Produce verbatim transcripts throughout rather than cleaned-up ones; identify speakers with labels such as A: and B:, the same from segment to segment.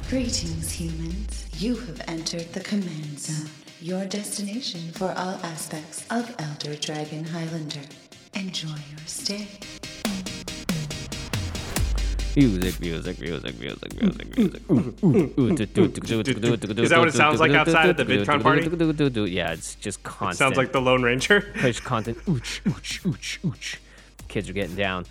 A: Greetings, humans. You have entered the Command Zone, your destination for all aspects of Elder Dragon Highlander. Enjoy your stay.
B: Music, music, music, music, music, music.
C: Is that what it sounds like outside at the VidCon party?
B: Yeah, it's just constant.
C: It sounds like the Lone Ranger.
B: It's content. Ooch, ooch, ooch, ooch. Kids are getting down.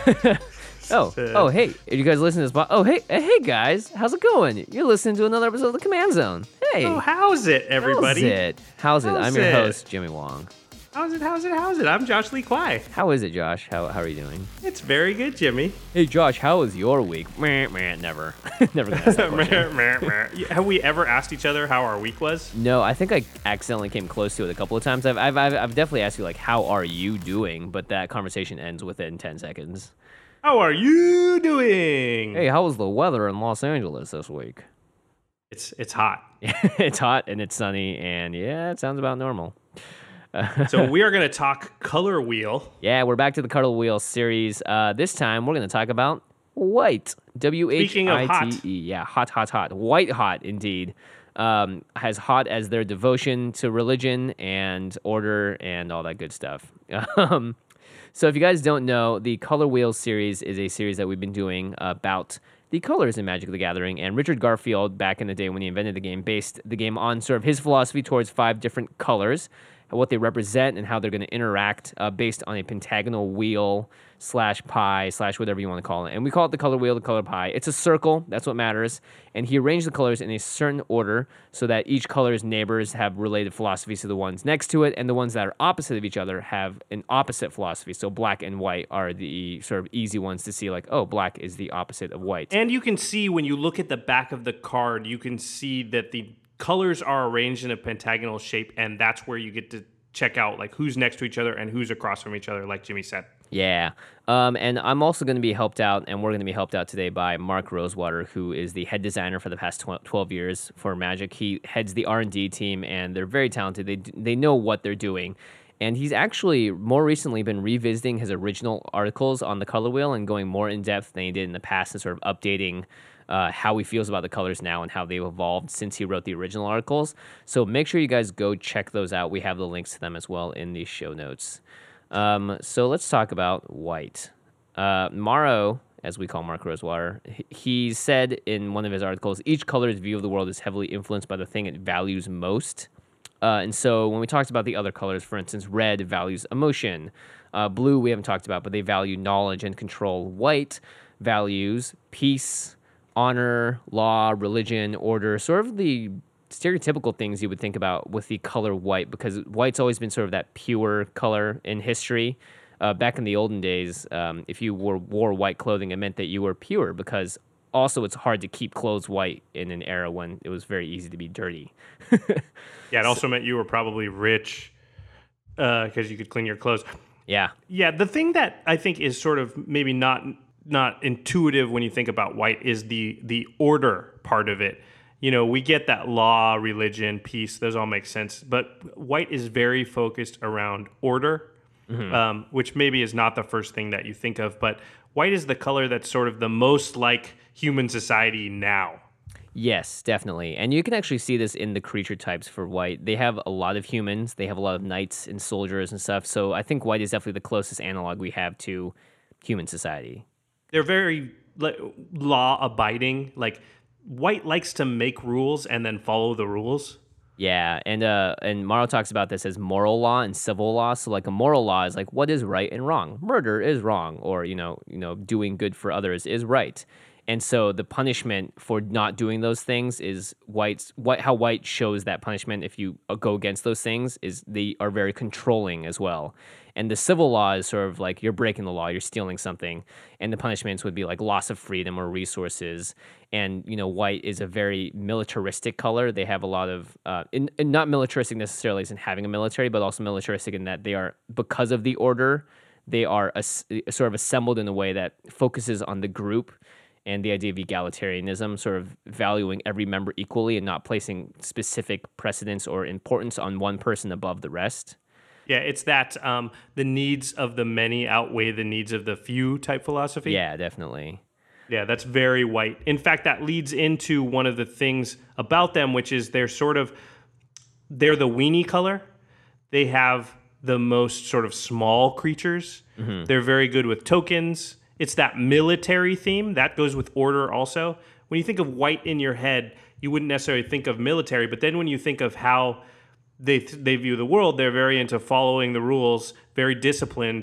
B: Oh, oh, hey, are you guys listening to this? Bo- oh, hey, hey, guys, how's it going? You're listening to another episode of the Command Zone. Hey.
C: Oh, how's it, everybody?
B: How's it? How's it?
C: How's
B: I'm your
C: it?
B: host, Jimmy Wong.
C: How's it? How's it? How's it? I'm Josh Lee Kwai.
B: How is it, Josh? How how are you doing?
C: It's very good, Jimmy.
B: Hey, Josh, how was your week? Meh, meh, never. Never gonna ask that question.
C: Have we ever asked each other how our week was?
B: No, I think I accidentally came close to it a couple of times. I've, I've, I've, I've definitely asked you, like, how are you doing? But that conversation ends within ten seconds.
C: How are you doing?
B: Hey, how was the weather in Los Angeles this week?
C: It's it's hot.
B: It's hot and it's sunny, and yeah, it sounds about normal.
C: So we are going to talk Color Wheel.
B: Yeah, we're back to the Color Wheel series. Uh, this time, we're going to talk about white. W H I T E. Yeah, hot, hot, hot. White hot, indeed. Um, as hot as their devotion to religion and order and all that good stuff. Um, so if you guys don't know, the Color Wheel series is a series that we've been doing about the colors in Magic the Gathering. And Richard Garfield, back in the day when he invented the game, based the game on sort of his philosophy towards five different colors, what they represent and how they're going to interact uh, based on a pentagonal wheel slash pie slash whatever you want to call it. And we call it the color wheel, the color pie. It's a circle. That's what matters. And he arranged the colors in a certain order so that each color's neighbors have related philosophies to the ones next to it, and the ones that are opposite of each other have an opposite philosophy. So black and white are the sort of easy ones to see, like, oh, black is the opposite of white.
C: And you can see when you look at the back of the card, you can see that the colors are arranged in a pentagonal shape, and that's where you get to check out like who's next to each other and who's across from each other, like Jimmy said.
B: Yeah. Um, and I'm also going to be helped out, and we're going to be helped out today by Mark Rosewater, who is the head designer for the past twelve years for Magic. He heads the R and D team, and they're very talented. They they know what they're doing. And he's actually more recently been revisiting his original articles on the color wheel and going more in depth than he did in the past and sort of updating Uh, how he feels about the colors now and how they've evolved since he wrote the original articles. So make sure you guys go check those out. We have the links to them as well in the show notes. Um, so let's talk about white. Uh, Morrow, as we call Mark Rosewater, he said in one of his articles, each color's view of the world is heavily influenced by the thing it values most. Uh, and so when we talked about the other colors, for instance, red values emotion. Uh, blue we haven't talked about, but they value knowledge and control. White values peace, honor, law, religion, order, sort of the stereotypical things you would think about with the color white, because white's always been sort of that pure color in history. Uh, back in the olden days, um, if you wore, wore white clothing, it meant that you were pure, because also it's hard to keep clothes white in an era when it was very easy to be dirty.
C: Yeah, it also so, meant you were probably rich because uh, you could clean your clothes.
B: Yeah.
C: Yeah, the thing that I think is sort of maybe not... not intuitive when you think about white is the the order part of it. You know, we get that law, religion, peace, those all make sense, but white is very focused around order, mm-hmm. um, which maybe is not the first thing that you think of, but white is the color that's sort of the most like human society now.
B: Yes, definitely. And you can actually see this in the creature types for white. They have a lot of humans, they have a lot of knights and soldiers and stuff, so I think white is definitely the closest analog we have to human society.
C: They're very law-abiding. Like, white likes to make rules and then follow the rules.
B: Yeah, and uh, and Morrow talks about this as moral law and civil law. So, like, a moral law is like, what is right and wrong? Murder is wrong, or you know, you know, doing good for others is right. And so, the punishment for not doing those things is white's. White, how white shows that punishment if you go against those things is they are very controlling as well. And the civil law is sort of like you're breaking the law, you're stealing something, and the punishments would be like loss of freedom or resources. And you know, white is a very militaristic color. They have a lot of, uh, in, in not militaristic necessarily as in having a military, but also militaristic in that they are, because of the order, they are a, a sort of assembled in a way that focuses on the group and the idea of egalitarianism, sort of valuing every member equally and not placing specific precedence or importance on one person above the rest.
C: Yeah, it's that um, the needs of the many outweigh the needs of the few type philosophy.
B: Yeah, definitely.
C: Yeah, that's very white. In fact, that leads into one of the things about them, which is they're sort of, they're the weenie color. They have the most sort of small creatures. Mm-hmm. They're very good with tokens. It's that military theme. That goes with order also. When you think of white in your head, you wouldn't necessarily think of military, but then when you think of how they they view the world, they're very into following the rules, very disciplined,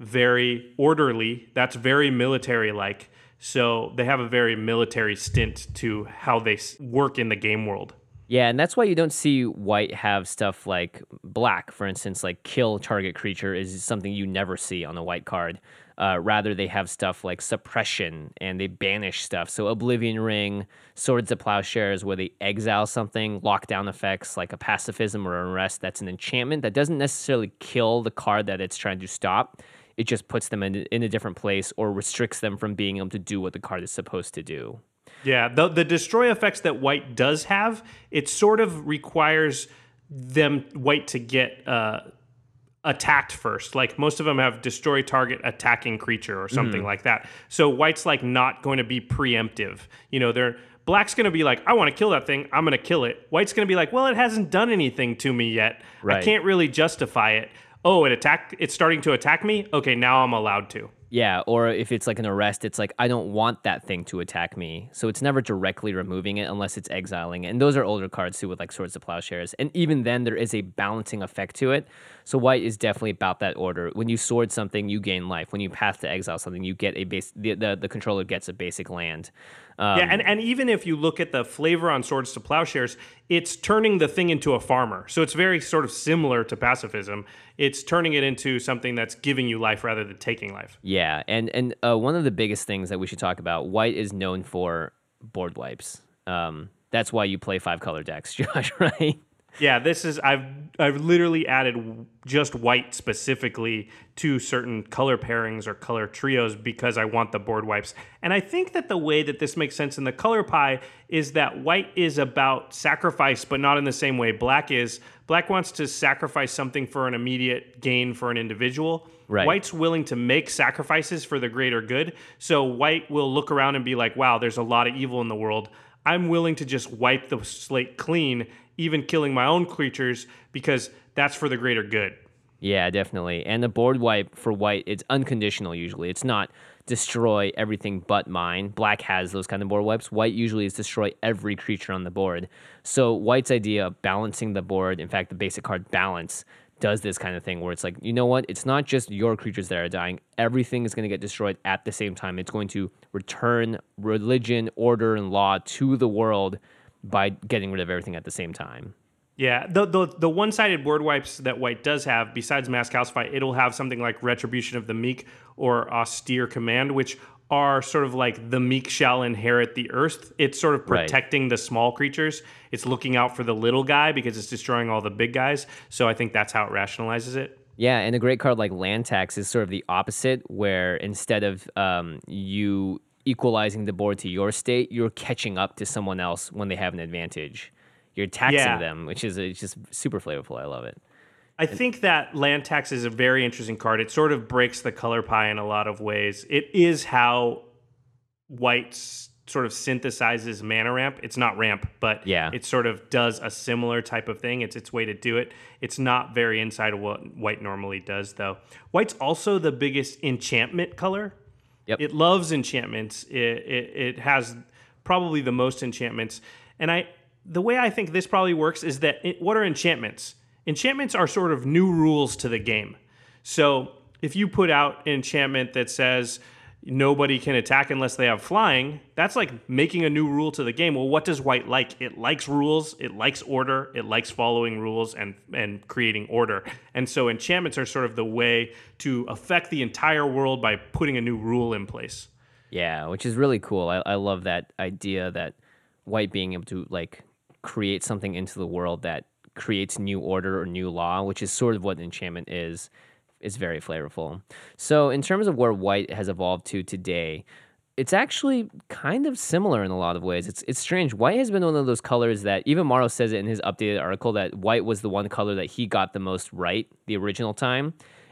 C: very orderly. That's very military-like. So they have a very military stint to how they work in the game world.
B: Yeah, and that's why you don't see white have stuff like black, for instance, like kill target creature is something you never see on a white card. Uh, rather, they have stuff like suppression, and they banish stuff. So Oblivion Ring, Swords to Plowshares, where they exile something, lockdown effects like a pacifism or unrest. That's an enchantment that doesn't necessarily kill the card that it's trying to stop. It just puts them in, in a different place or restricts them from being able to do what the card is supposed to do.
C: Yeah, the, the destroy effects that white does have, it sort of requires them, white, to get... Uh, attacked first. Like most of them have destroy target attacking creature or something mm-hmm. like that. So white's like not going to be preemptive. You know, they're black's going to be like, I want to kill that thing. I'm going to kill it. White's going to be like, well, it hasn't done anything to me yet. Right. I can't really justify it. Oh, it attacked. It's starting to attack me. Okay, now I'm allowed to.
B: Yeah, or if it's like an arrest, it's like, I don't want that thing to attack me. So it's never directly removing it unless it's exiling it. And those are older cards too with like Swords to Plowshares. And even then, there is a balancing effect to it. So white is definitely about that order. When you sword something, you gain life. When you path to exile something, you get a base. The, the, the controller gets a basic land. Um,
C: yeah, and, and even if you look at the flavor on Swords to Plowshares, it's turning the thing into a farmer. So it's very sort of similar to pacifism. It's turning it into something that's giving you life rather than taking life.
B: Yeah, and, and uh, one of the biggest things that we should talk about, white is known for board wipes. Um, that's why you play five color decks, Josh, right?
C: Yeah, this is, I've I've literally added just white specifically to certain color pairings or color trios because I want the board wipes. And I think that the way that this makes sense in the color pie is that white is about sacrifice, but not in the same way black is. Black wants to sacrifice something for an immediate gain for an individual. Right. White's willing to make sacrifices for the greater good. So white will look around and be like, wow, there's a lot of evil in the world. I'm willing to just wipe the slate clean, even killing my own creatures, because that's for the greater good.
B: Yeah, definitely. And the board wipe for white, it's unconditional usually. It's not destroy everything but mine. Black has those kind of board wipes. White usually is destroy every creature on the board. So white's idea of balancing the board, in fact, the basic card balance, does this kind of thing where it's like, you know what? It's not just your creatures that are dying. Everything is going to get destroyed at the same time. It's going to return religion, order, and law to the world by getting rid of everything at the same time.
C: Yeah, the the, the one-sided board wipes that white does have, besides Mass Calcify, it'll have something like Retribution of the Meek or Austere Command, which are sort of like the meek shall inherit the earth. It's sort of protecting right. the small creatures. It's looking out for the little guy because it's destroying all the big guys. So I think that's how it rationalizes it.
B: Yeah, and a great card like Land Tax is sort of the opposite, where instead of um, you equalizing the board to your state, you're catching up to someone else when they have an advantage. You're taxing yeah. them, which is it's just super flavorful. I love it.
C: I think that Land Tax is a very interesting card. It sort of breaks the color pie in a lot of ways. It is how white sort of synthesizes mana ramp. It's not ramp, but yeah. it sort of does a similar type of thing. It's its way to do it. It's not very inside of what white normally does, though. White's also the biggest enchantment color. Yep. It loves enchantments. It, it, it has probably the most enchantments. And I, the way I think this probably works is that, it, what are enchantments? Enchantments are sort of new rules to the game. So if you put out an enchantment that says nobody can attack unless they have flying, that's like making a new rule to the game. Well, what does white like? It likes rules, it likes order, it likes following rules and, and creating order. And so enchantments are sort of the way to affect the entire world by putting a new rule in place.
B: Yeah, which is really cool. I, I love that idea that white being able to like create something into the world that creates new order or new law, which is sort of what enchantment is. It's very flavorful. So in terms of where white has evolved to today, it's actually kind of similar in a lot of ways. It's it's strange. White has been one of those colors that, even Morrow says it in his updated article, that white was the one color that he got the most right the original time.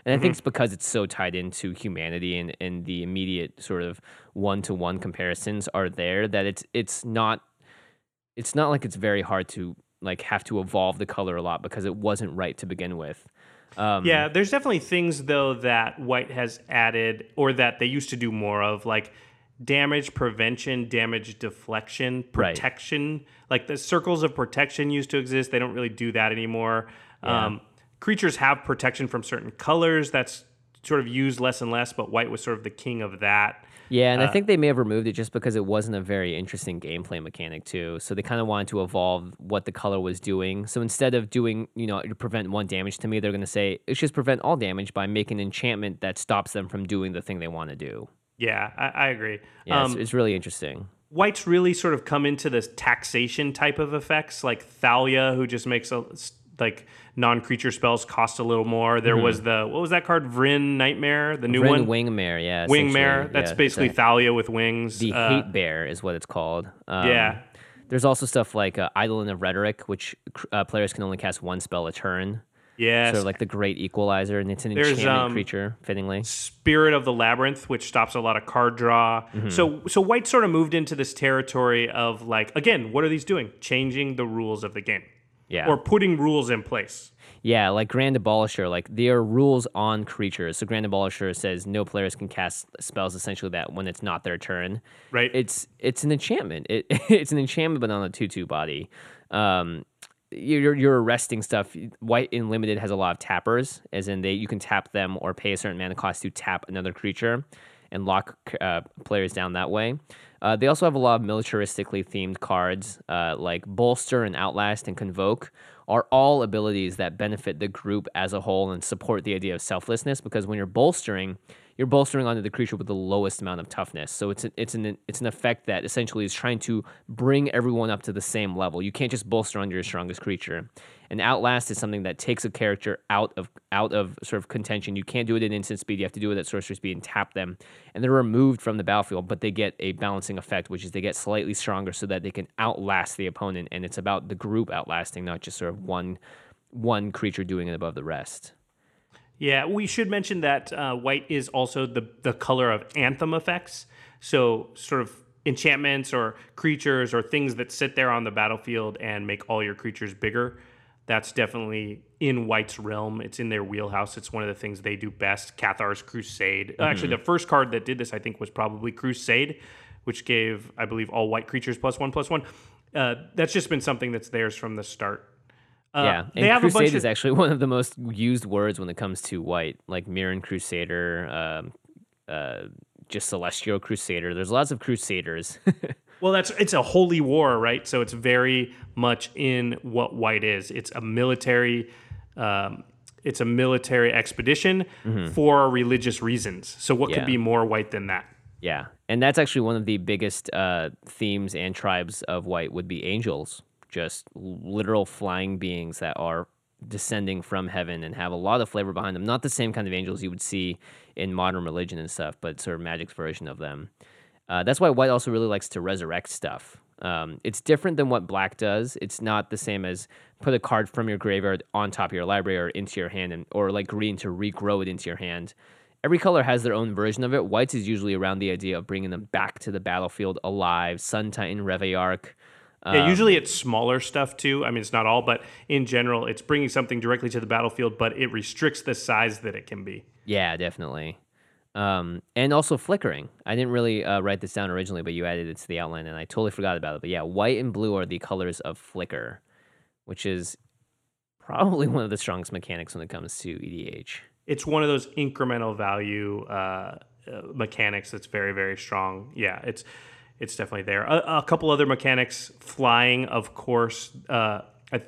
B: And I think it's because it's so tied into humanity and, and the immediate sort of one-to-one comparisons are there that it's it's not it's not like it's very hard to like have to evolve the color a lot because it wasn't right to begin with. Um,
C: Yeah, there's definitely things though that white has added or that they used to do more of, like damage prevention, damage deflection,
B: Right.
C: protection. Like the circles of protection used to exist. They don't really do that anymore.
B: Yeah.
C: Um, creatures have protection from certain colors. That's sort of used less and less, but white was sort of the king of that.
B: Yeah, and I think they may have removed it just because it wasn't a very interesting gameplay mechanic too. So they kind of wanted to evolve what the color was doing. So instead of doing, you know, to prevent one damage to me, they're going to say it's just prevent all damage by making an enchantment that stops them from doing the thing they want to do.
C: Yeah, I, I agree.
B: Yeah,
C: Um,
B: it's, it's really interesting.
C: White's really sort of come into this taxation type of effects, like Thalia, who just makes a like non-creature spells cost a little more. There was the what was that card? Vryn Nightmare, the new
B: Vryn
C: one.
B: Wingmare, yeah.
C: Wingmare.
B: essentially.
C: That's
B: Yeah,
C: basically
B: it's a-
C: Thalia with wings.
B: the
C: Uh,
B: Hate Bear is what it's called. Um,
C: yeah.
B: There's also stuff like uh, Eidolon of Rhetoric, which uh, players can only cast one spell a turn.
C: Yes.
B: Sort of like the Great Equalizer, and it's an
C: There's,
B: enchantment
C: um,
B: creature, fittingly.
C: Spirit of the Labyrinth, which stops a lot of card draw.
B: Mm-hmm.
C: So so White sort of moved into this territory of like, again, what are these doing? Changing the rules of the game.
B: Yeah.
C: Or putting rules in place.
B: Yeah, like Grand Abolisher, like there are rules on creatures. So Grand Abolisher says no players can cast spells essentially that when it's not their turn.
C: Right.
B: It's it's an enchantment. It it's an enchantment, but on a two two body. Um, you're you're arresting stuff. White in limited has a lot of tappers, as in they you can tap them or pay a certain mana cost to tap another creature, and lock uh, players down that way. Uh, they also have a lot of militaristically themed cards, uh, like Bolster and Outlast and Convoke are all abilities that benefit the group as a whole and support the idea of selflessness, because when you're bolstering, you're bolstering onto the creature with the lowest amount of toughness. So it's an, it's an it's an effect that essentially is trying to bring everyone up to the same level. You can't just bolster onto your strongest creature. And Outlast is something that takes a character out of out of sort of contention. You can't do it at instant speed. You have to do it at sorcery speed and tap them. And they're removed from the battlefield, but they get a balancing effect, which is they get slightly stronger so that they can outlast the opponent. And it's about the group outlasting, not just sort of one one creature doing it above the rest.
C: Yeah, we should mention that uh, white is also the, the color of anthem effects. So sort of enchantments or creatures or things that sit there on the battlefield and make all your creatures bigger. That's definitely in White's realm. It's in their wheelhouse. It's one of the things they do best. Cathar's Crusade. Mm-hmm. Actually, the first card that did this, I think, was probably Crusade, which gave, I believe, all white creatures plus one, plus one. Uh, that's just been something that's theirs from the start. Uh,
B: yeah,
C: they
B: and
C: have
B: Crusade
C: a bunch
B: is
C: of,
B: actually one of the most used words when it comes to white, like Mirran Crusader, um, uh, just Celestial Crusader. There's lots of Crusaders.
C: Well, that's it's a holy war, right? So it's very much in what white is. It's a military, um, it's a military expedition mm-hmm. for religious reasons. So what
B: Yeah.
C: could be more white than that?
B: Yeah, and that's actually one of the biggest uh, themes and tribes of white would be angels, just literal flying beings that are descending from heaven and have a lot of flavor behind them. Not the same kind of angels you would see in modern religion and stuff, but sort of Magic's version of them. Uh, that's why white also really likes to resurrect stuff. Um, it's different than what black does. It's not the same as put a card from your graveyard on top of your library or into your hand, and, or like green to regrow it into your hand. Every color has their own version of it. White's is usually around the idea of bringing them back to the battlefield alive. Sun Titan, Reveillark.
C: Yeah, usually it's smaller stuff too. I mean, it's not all, but in general, it's bringing something directly to the battlefield, but it restricts the size that it can be.
B: Yeah, definitely. Um, and also flickering. I didn't really uh, write this down originally, but you added it to the outline, and I totally forgot about it. But yeah, white and blue are the colors of flicker, which is probably one of the strongest mechanics when it comes to E D H.
C: It's one of those incremental value uh, uh, mechanics that's very, very strong. Yeah, it's it's definitely there. A, a couple other mechanics, flying, of course. Uh, I,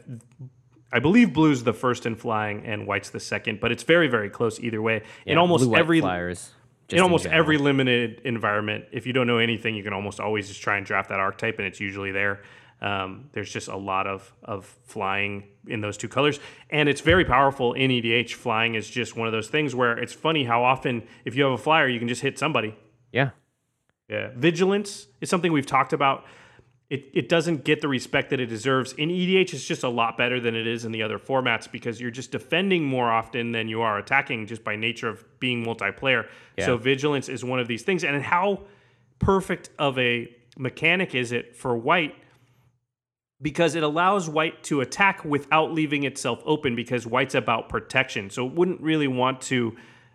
C: I believe blue's the first in flying and white's the second, but it's very, very close either way.
B: Yeah,
C: in almost
B: blue, white
C: every
B: flyers.
C: in almost every limited environment, if you don't know anything, you can almost always just try and draft that archetype, and it's usually there. Um, there's just a lot of of flying in those two colors, and it's very powerful in E D H. Flying is just one of those things where it's funny how often, if you have a flyer, you can just hit somebody.
B: Yeah.
C: Yeah. Vigilance is something we've talked about. it, it doesn't get the respect that it deserves. In E D H, it's just a lot better than it is in the other formats because you're just defending more often than you are attacking just by nature of being multiplayer. Yeah. So vigilance is one of these things. And how perfect of a mechanic is it for white? Because it allows white to attack without leaving itself open because white's about protection. So it wouldn't really want to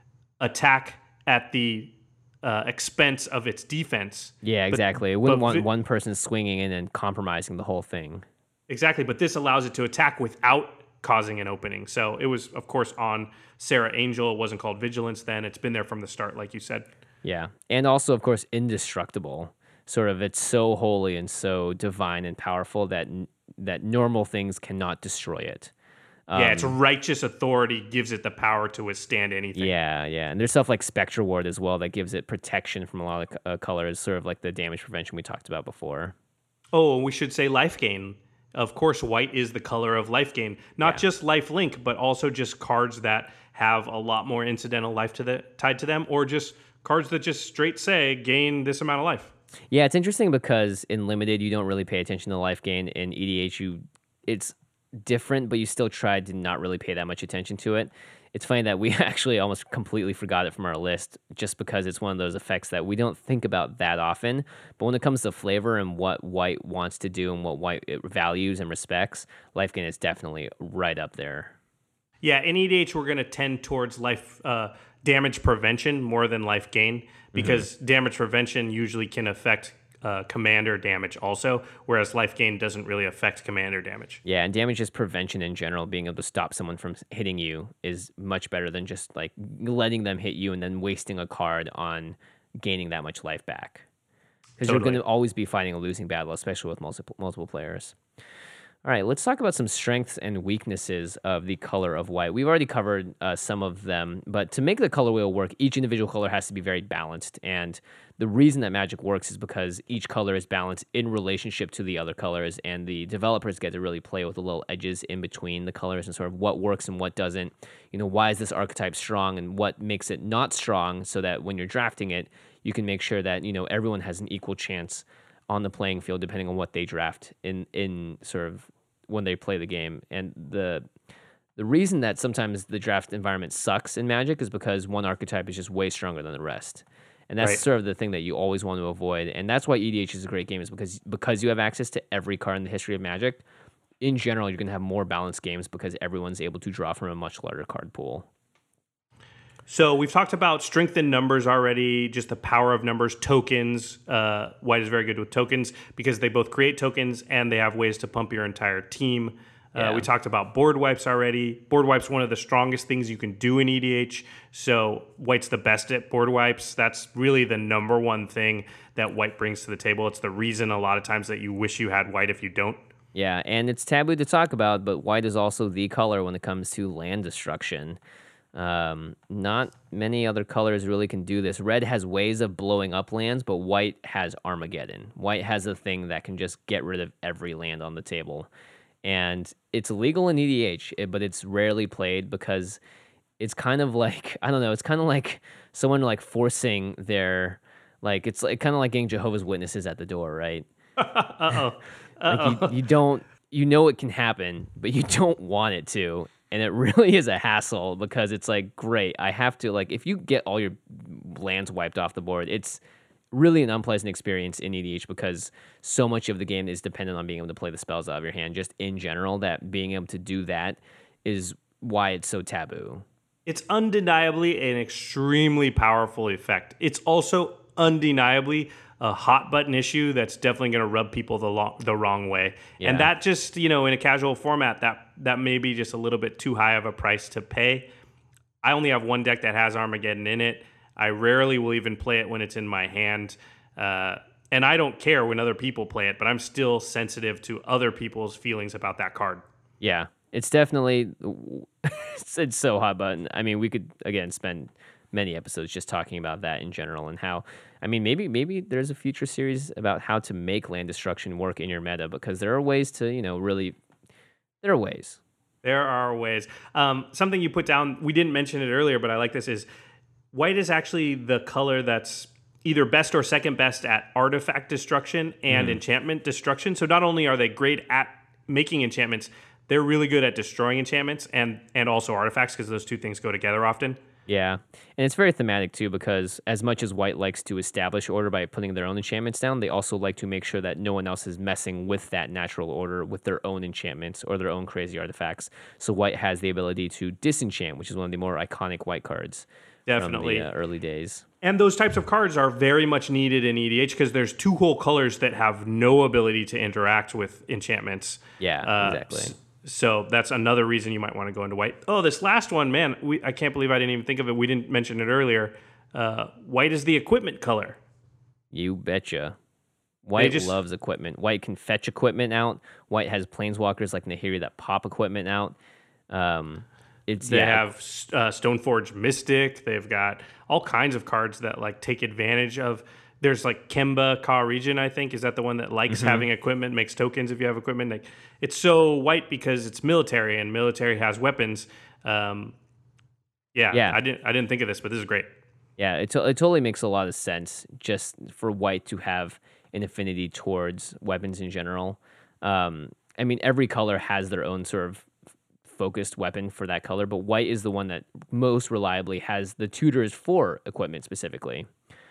C: attack at the Uh, expense of its defense.
B: Yeah, exactly. But, it wouldn't want
C: vi-
B: one person swinging in and compromising the whole thing.
C: Exactly, but this allows it to attack without causing an opening. So it was, of course, on Serra Angel. It wasn't called Vigilance then. It's been there from the start, like you said.
B: Yeah, and also, of course, indestructible. Sort of, it's so holy and so divine and powerful that that normal things cannot destroy it.
C: Um, yeah, its righteous authority gives it the power to withstand anything.
B: Yeah, yeah. And there's stuff like Spectre Ward as well that gives it protection from a lot of uh, colors, sort of like the damage prevention we talked about before.
C: Oh, and we should say life gain. Of course, white is the color of life gain. Not yeah. just life link, but also just cards that have a lot more incidental life to the, tied to them, or just cards that just straight say gain this amount of life.
B: Yeah, it's interesting because in Limited, you don't really pay attention to life gain. In E D H, you it's... different, but you still tried to not really pay that much attention to it. It's funny that we actually almost completely forgot it from our list just because it's one of those effects that we don't think about that often. But when it comes to flavor and what white wants to do and what white values and respects, life gain is definitely right up there.
C: Yeah, in E D H, we're going to tend towards life uh, damage prevention more than life gain because mm-hmm. damage prevention usually can affect Uh, commander damage also, whereas life gain doesn't really affect commander damage.
B: Yeah, and damage is prevention in general. Being able to stop someone from hitting you is much better than just like letting them hit you and then wasting a card on gaining that much life back. Because totally. You're going to always be fighting a losing battle, especially with multiple multiple players. All right, let's talk about some strengths and weaknesses of the color of white. We've already covered uh, some of them, but to make the color wheel work, each individual color has to be very balanced. And the reason that Magic works is because each color is balanced in relationship to the other colors, and the developers get to really play with the little edges in between the colors and sort of what works and what doesn't. You know, why is this archetype strong and what makes it not strong, so that when you're drafting it, you can make sure that, you know, everyone has an equal chance on the playing field depending on what they draft in in sort of when they play the game. And the the reason that sometimes the draft environment sucks in Magic is because one archetype is just way stronger than the rest. And that's right. sort of the thing that you always want to avoid. And that's why E D H is a great game, is because because you have access to every card in the history of Magic. In general, you're going to have more balanced games because everyone's able to draw from a much larger card pool.
C: So we've talked about strength in numbers already, just the power of numbers, tokens. Uh, white is very good with tokens because they both create tokens and they have ways to pump your entire team. Uh, yeah. We talked about board wipes already. Board wipes one of the strongest things you can do in E D H. So white's the best at board wipes. That's really the number one thing that white brings to the table. It's the reason a lot of times that you wish you had white if you don't.
B: Yeah, and it's taboo to talk about, but white is also the color when it comes to land destruction. Um, not many other colors really can do this. Red has ways of blowing up lands, but white has Armageddon. White has a thing that can just get rid of every land on the table. And it's illegal in E D H, but it's rarely played because it's kind of like, I don't know, it's kind of like someone like forcing their, like, it's like kind of like getting Jehovah's Witnesses at the door, right?
C: Uh-oh. Uh-oh.
B: Like you, you don't, you know it can happen, but you don't want it to. And it really is a hassle because it's like, great, I have to, like, if you get all your lands wiped off the board, it's really an unpleasant experience in E D H because so much of the game is dependent on being able to play the spells out of your hand, just in general, that being able to do that is why it's so taboo.
C: It's undeniably an extremely powerful effect. It's also undeniably a hot button issue that's definitely going to rub people the lo- the wrong way. Yeah. And that just, you know, in a casual format, that that may be just a little bit too high of a price to pay. I only have one deck that has Armageddon in it. I rarely will even play it when it's in my hand. Uh, and I don't care when other people play it, but I'm still sensitive to other people's feelings about that card.
B: Yeah, it's definitely, it's, it's so hot button. I mean, we could, again, spend many episodes just talking about that in general and how, I mean, maybe maybe there's a future series about how to make land destruction work in your meta, because there are ways to, you know, really, there are ways.
C: There are ways. Um, something you put down, we didn't mention it earlier, but I like this, is white is actually the color that's either best or second best at artifact destruction and
B: Mm.
C: enchantment destruction. So not only are they great at making enchantments, they're really good at destroying enchantments and and also artifacts, because those two things go together often.
B: Yeah, and it's very thematic too, because as much as White likes to establish order by putting their own enchantments down, they also like to make sure that no one else is messing with that natural order with their own enchantments or their own crazy artifacts. So White has the ability to disenchant, which is one of the more iconic White cards
C: Definitely.
B: from the uh, early days.
C: And those types of cards are very much needed in E D H, because there's two whole colors that have no ability to interact with enchantments.
B: Yeah,
C: Uh,
B: exactly.
C: s- So that's another reason you might want to go into white. Oh, this last one, man, we, I can't believe I didn't even think of it. We didn't mention it earlier. Uh, white is the equipment color.
B: You betcha. White
C: just-
B: loves equipment. White can fetch equipment out. White has planeswalkers like Nahiri that pop equipment out. Um, it's
C: They
B: yeah,
C: have uh, Stoneforge Mystic. They've got all kinds of cards that like take advantage of. There's like Kemba Ka Region, I think. Is that the one that likes
B: Mm-hmm.
C: having equipment, makes tokens if you have equipment? Like, it's so white because it's military, and military has weapons. Um, yeah,
B: Yeah.
C: I didn't I didn't think of this, but this is great.
B: Yeah, it, to- it totally makes a lot of sense just for White to have an affinity towards weapons in general. Um, I mean, every color has their own sort of focused weapon for that color, but White is the one that most reliably has the tutors for equipment specifically.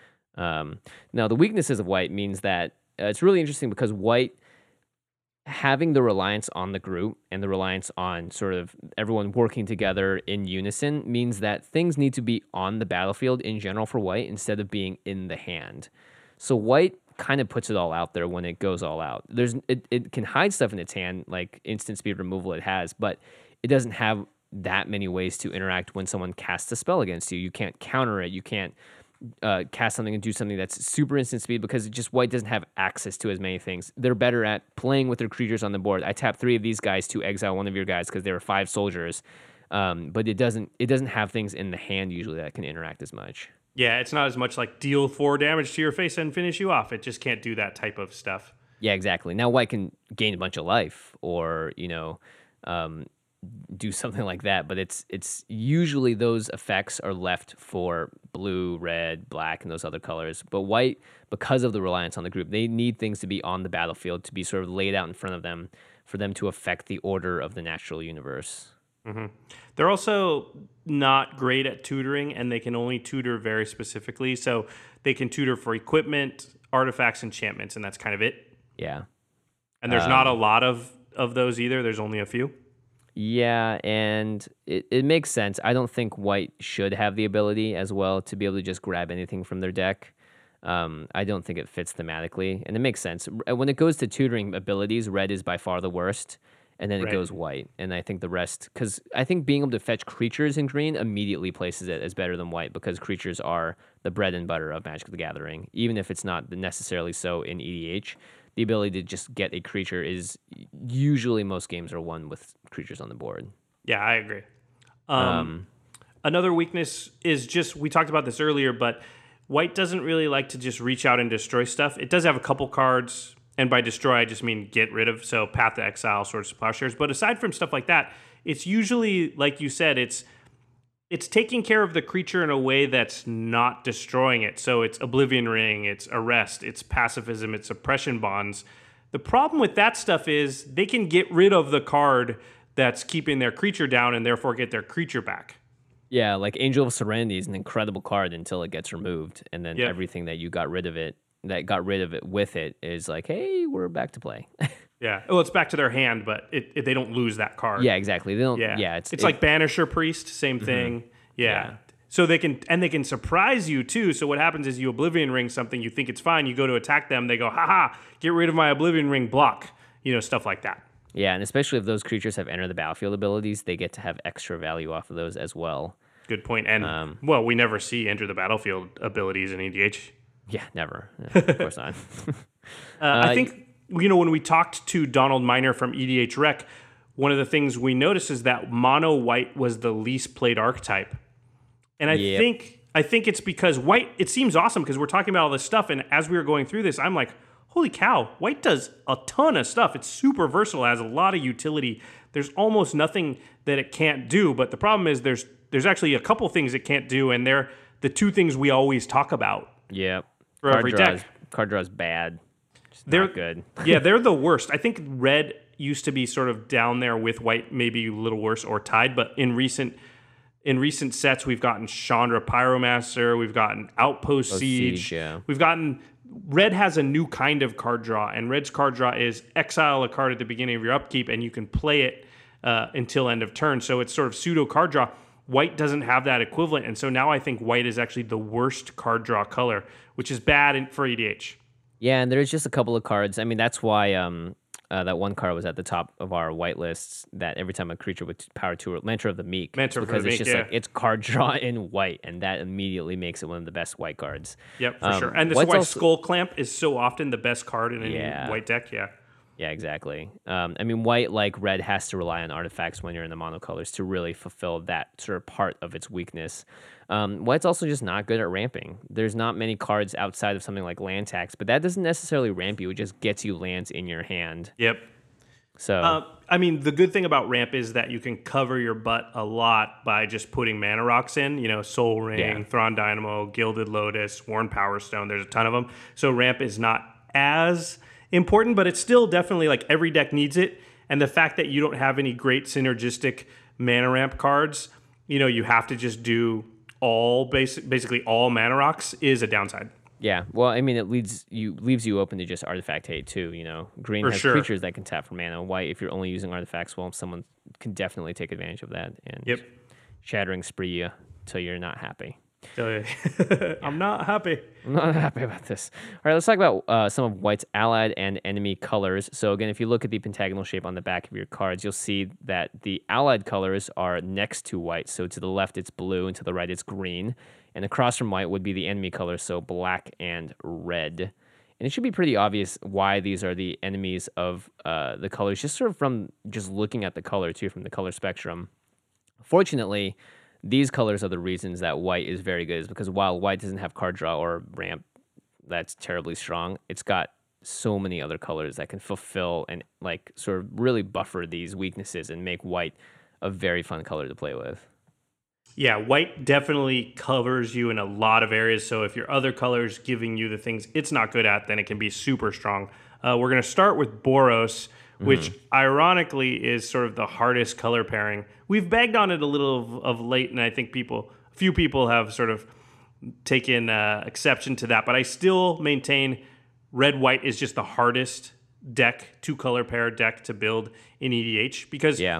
B: Um, now, the weaknesses of White means that uh, it's really interesting because White having the reliance on the group and the reliance on sort of everyone working together in unison means that things need to be on the battlefield in general for White instead of being in the hand. So White kind of puts it all out there when it goes all out. There's it, it can hide stuff in its hand, like instant speed removal it has, but it doesn't have that many ways to interact when someone casts a spell against you. You can't counter it. You can't uh, cast something and do something that's super instant speed because it just White doesn't have access to as many things. They're better at playing with their creatures on the board. I tap three of these guys to exile one of your guys because they were five soldiers, um, but it doesn't it doesn't have things in the hand usually that can interact as much.
C: Yeah, it's not as much like deal four damage to your face and finish you off. It just can't do that type of stuff.
B: Yeah, exactly. Now White can gain a bunch of life, or you know, um, do something like that. But it's it's usually those effects are left for blue, red, black, and those other colors. But White, because of the reliance on the group, they need things to be on the battlefield to be sort of laid out in front of them for them to affect the order of the natural universe.
C: Mm-hmm. They're also not great at tutoring, and they can only tutor very specifically. So they can tutor for equipment, artifacts, enchantments, and that's kind of it.
B: Yeah.
C: And there's um, not a lot of, of those either. There's only a few.
B: Yeah, and it, it makes sense. I don't think White should have the ability as well to be able to just grab anything from their deck. Um, I don't think it fits thematically, and it makes sense. When it goes to tutoring abilities, red is by far the worst. And then it
C: right.
B: goes white. And I think the rest, because I think being able to fetch creatures in green immediately places it as better than white, because creatures are the bread and butter of Magic the Gathering. Even if it's not necessarily so in E D H, the ability to just get a creature is usually most games are won with creatures on the board.
C: Yeah, I agree. Um, um, another weakness is just, we talked about this earlier, but white doesn't really like to just reach out and destroy stuff. It does have a couple cards. And by destroy, I just mean get rid of. So Path to Exile, Swords to Plowshares. But aside from stuff like that, it's usually, like you said, it's it's taking care of the creature in a way that's not destroying it. So it's Oblivion Ring, it's Arrest, it's Pacifism, it's Suppression Bonds. The problem with that stuff is they can get rid of the card that's keeping their creature down and therefore get their creature back.
B: Yeah, like Angel of Serenity is an incredible card until it gets removed. And then
C: yep.
B: everything that you got rid of it that got rid of it with it is like, hey, we're back to play.
C: yeah. Well, it's back to their hand, but it, it, they don't lose that card.
B: Yeah, exactly. They don't.
C: Yeah.
B: yeah it's
C: it's
B: it,
C: like Banisher Priest, same
B: mm-hmm.
C: thing. Yeah.
B: yeah.
C: So they can and they can surprise you too. So what happens is you Oblivion Ring something, you think it's fine, you go to attack them, they go, haha, get rid of my Oblivion Ring, block. You know, stuff like that.
B: Yeah, and especially if those creatures have enter the battlefield abilities, they get to have extra value off of those as well.
C: Good point. And um, well, we never see enter the battlefield abilities in E D H.
B: Yeah, never. Yeah, of course not.
C: uh, uh, I think, you know, when we talked to Donald Miner from E D H Rec, one of the things we noticed is that mono white was the least played archetype. And I yep. think I think it's because white, it seems awesome because we're talking about all this stuff. And as we were going through this, I'm like, holy cow, white does a ton of stuff. It's super versatile, has a lot of utility. There's almost nothing that it can't do. But the problem is there's there's actually a couple things it can't do. And they're the two things we always talk about.
B: Yep.
C: for
B: card
C: every
B: draws,
C: deck.
B: card draws bad. Just
C: They're
B: not good.
C: yeah, they're the worst. I think red used to be sort of down there with white, maybe a little worse or tied. But in recent in recent sets, we've gotten Chandra Pyromancer, we've gotten Outpost
B: Oh,
C: Siege,
B: Siege, yeah.
C: we've gotten. Red has a new kind of card draw, and Red's card draw is exile a card at the beginning of your upkeep, and you can play it uh, until end of turn. So it's sort of pseudo card draw. White doesn't have that equivalent, and so now I think white is actually the worst card draw color, which is bad in, for E D H.
B: Yeah, and there's just a couple of cards. I mean, that's why um, uh, that one card was at the top of our white lists. That every time a creature with power two, or Mentor of the Meek,
C: Mentor of the
B: because it's
C: Meek,
B: just
C: yeah.
B: like it's card draw in white, and that immediately makes it one of the best white cards.
C: Yep, for
B: Um,
C: sure. And this is
B: white's
C: why
B: also-
C: Skull Clamp is so often the best card in any
B: Yeah.
C: white deck. Yeah.
B: Yeah, exactly. Um, I mean, white, like red, has to rely on artifacts when you're in the monocolors to really fulfill that sort of part of its weakness. Um, white's also just not good at ramping. There's not many cards outside of something like land tax, but that doesn't necessarily ramp you. It just gets you lands in your hand.
C: Yep.
B: So,
C: Uh, I mean, the good thing about ramp is that you can cover your butt a lot by just putting mana rocks in. You know, Soul Ring,
B: Yeah.
C: Thrawn Dynamo, Gilded Lotus, Worn Power Stone. There's a ton of them. So ramp is not as important, but it's still definitely like every deck needs it. And the fact that you don't have any great synergistic mana ramp cards, you know, you have to just do all basic, basically all mana rocks is a downside.
B: yeah. Well, I mean, it leads you leaves you open to just artifact hate too. You know, green
C: For
B: has
C: sure.
B: creatures that can tap for mana. White, if you're only using artifacts, well, someone can definitely take advantage of that and
C: Yep.
B: shattering spree you till you're not happy.
C: So, I'm not happy.
B: I'm not happy about this. All right, let's talk about uh, some of White's allied and enemy colors. So again, if you look at the pentagonal shape on the back of your cards, you'll see that the allied colors are next to White. So to the left, it's blue, and to the right, it's green. And across from White would be the enemy colors, so black and red. And it should be pretty obvious why these are the enemies of uh, the colors, just sort of from just looking at the color, too, from the color spectrum. Fortunately, these colors are the reasons that white is very good, is because while white doesn't have card draw or ramp that's terribly strong, it's got so many other colors that can fulfill and like sort of really buffer these weaknesses and make white a very fun color to play with.
C: Yeah, white definitely covers you in a lot of areas. So if your other color's giving you the things it's not good at, then it can be super strong. Uh, we're going to start with Boros, which ironically is sort of the hardest color pairing. We've bagged on it a little of, of late, and I think people, a few people have sort of taken uh, exception to that. But I still maintain red-white is just the hardest deck, two-color pair deck to build in E D H because
B: Yeah.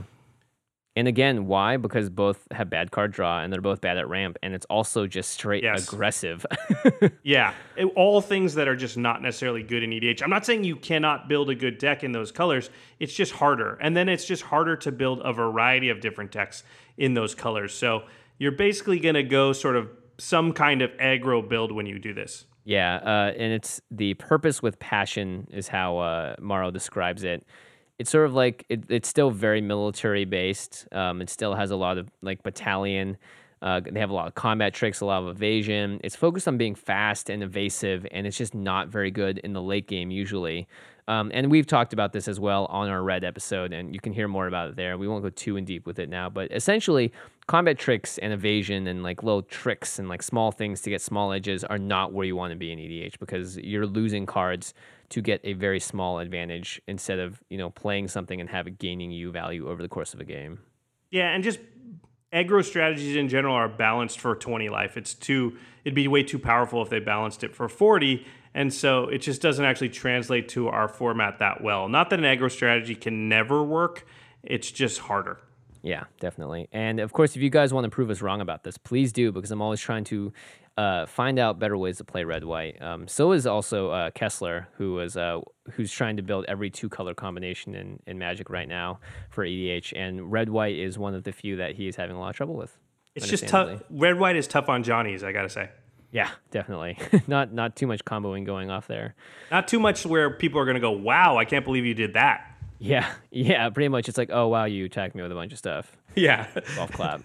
B: And again, why? Because both have bad card draw and they're both bad at ramp, and it's also just straight
C: Yes.
B: aggressive.
C: Yeah, it- all things that are just not necessarily good in E D H. I'm not saying you cannot build a good deck in those colors. It's just harder. And then it's just harder to build a variety of different decks in those colors. So you're basically going to go sort of some kind of aggro build when you do this.
B: Yeah, uh, and it's the purpose with passion is how uh, Morrow describes it. It's sort of like it, it's still very military based. Um, it still has a lot of like battalion. Uh, they have a lot of combat tricks, a lot of evasion. It's focused on being fast and evasive, and it's just not very good in the late game usually. Um, and we've talked about this as well on our Red episode, and you can hear more about it there. We won't go too in deep with it now, but essentially, combat tricks and evasion and like little tricks and like small things to get small edges are not where you want to be in E D H because you're losing cards to get a very small advantage instead of you know playing something and have it gaining you value over the course of a game.
C: Yeah, and just aggro strategies in general are balanced for twenty life. It's too, it'd be way too powerful if they balanced it for forty. And so it just doesn't actually translate to our format that well. Not that an aggro strategy can never work. It's just harder.
B: Yeah, definitely. And of course, if you guys want to prove us wrong about this, please do, because I'm always trying to uh, find out better ways to play red white. Um, so is also uh, Kessler, who is uh, who's trying to build every two color combination in, in Magic right now for E D H, and red white is one of the few that he is having a lot of trouble with.
C: It's just tough.
B: understandably.
C: Red white is tough on Johnny's, I gotta say.
B: Yeah, definitely. not not too much comboing going off there.
C: Not too much where people are gonna go, "Wow, I can't believe you did that."
B: Yeah, yeah, pretty much. It's like, oh wow, you attacked me with a bunch of stuff.
C: Yeah.
B: Golf clap.